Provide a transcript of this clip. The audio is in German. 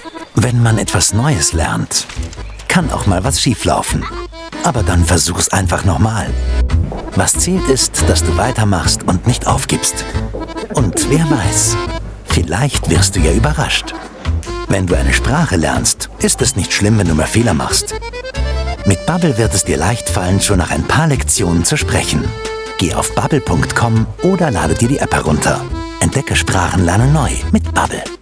Wenn man etwas Neues lernt, kann auch mal was schieflaufen. Aber dann versuch's einfach nochmal. Was zählt ist, dass du weitermachst und nicht aufgibst. Und wer weiß, vielleicht wirst du ja überrascht. Wenn du eine Sprache lernst, ist es nicht schlimm, wenn du mal Fehler machst. Mit Babbel wird es dir leicht fallen, schon nach ein paar Lektionen zu sprechen. Geh auf babbel.com oder lade dir die App herunter. Entdecke Sprachenlernen neu mit Babbel.